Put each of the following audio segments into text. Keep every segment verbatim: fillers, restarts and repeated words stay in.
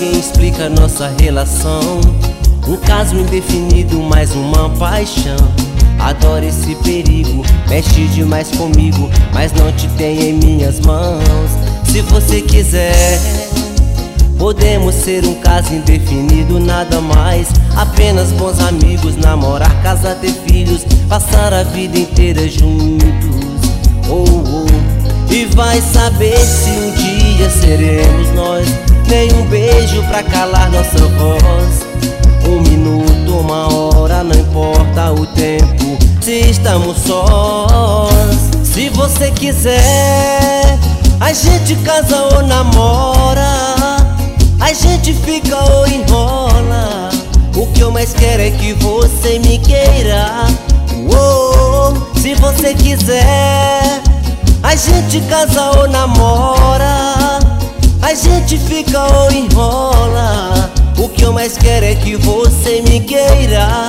ninguém explica nossa relação. Um caso indefinido, mais uma paixão. Adoro esse perigo, mexe demais comigo, mas não te tenho em minhas mãos. Se você quiser, podemos ser um caso indefinido, nada mais. Apenas bons amigos, namorar, casar, ter filhos, passar a vida inteira juntos. Oh, oh. E vai saber se um dia seremos nós. Nem um beijo pra calar nossa voz. Um minuto, uma hora, não importa o tempo, se estamos sós. Se você quiser, a gente casa ou namora, a gente fica ou enrola. O que eu mais quero é que você me queira. Oh, se você quiser, a gente casa ou namora, a gente fica ou enrola. O que eu mais quero é que você me queira.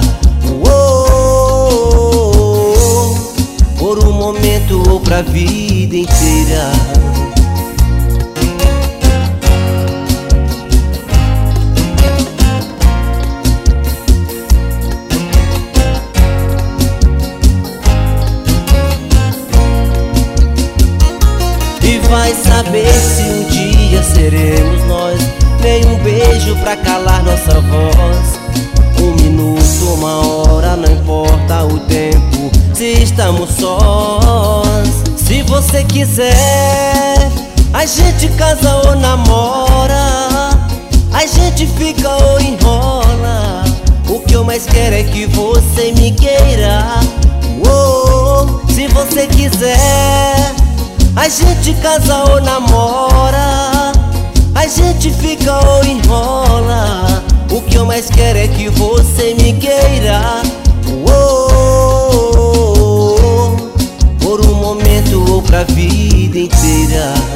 Oh, por um momento ou pra vida inteira. E vai saber se um dia seremos nós. Nem um beijo pra calar nossa voz. Um minuto, uma hora, não importa o tempo, se estamos sós. Se você quiser, a gente casa ou namora, a gente fica ou enrola. O que eu mais quero é que você me queira. Oh, se você quiser, a gente casa ou namora, a gente fica ou enrola. O que eu mais quero é que você me queira. Oh, por um momento ou pra vida inteira.